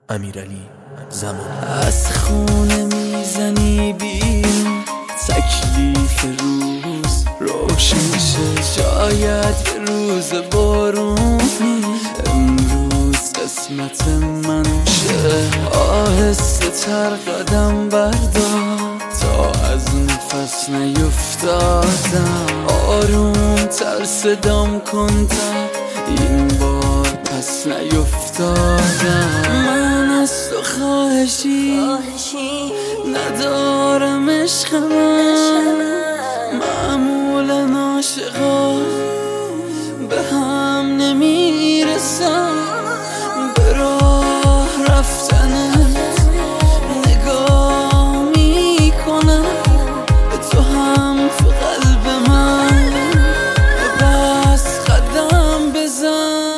امیرعلی زمان. از خونه میزنی بیرون، تکلیف روز روشن شه. شاید یه روز بارونی امروز قسمت من شه. آهسته تر قدم بردار تا از نفس نیفتادم. آروم تر صدام کن تا این بار پس نیفتادم. من از تو خواهشی ندارم عشق من. معمولا عاشقا به هم نمیرسم. به راه رفتنت نگاه میکنم، تو هم تو قلب من بس قدم بزن.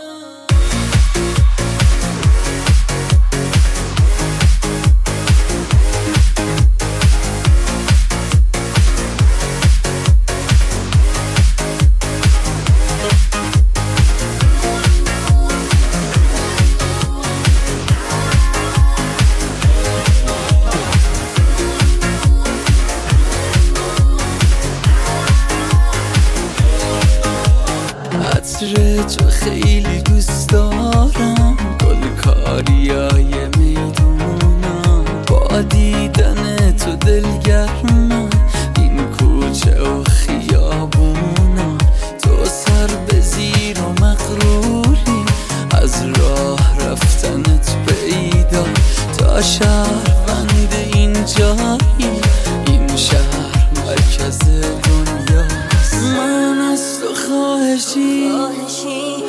عطر تو خیلی دوست دارم، گل کاریای میدونم. با دیدن تو دلگرمم، این کوچه و خیابونم. تو سر به زیر و مغروری، از راه رفتنت پیدا. تا شهروند این جایی، این شهر مرکز دنیاست. من از تو خواهشی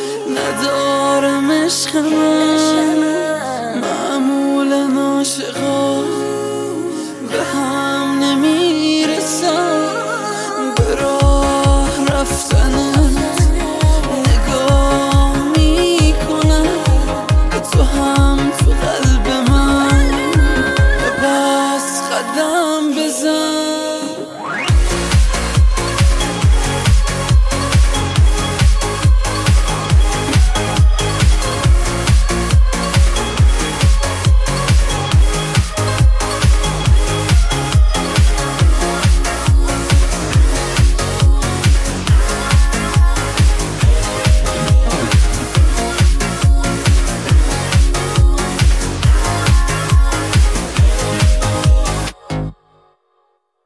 ندارم عشق من. معمولا عاشقا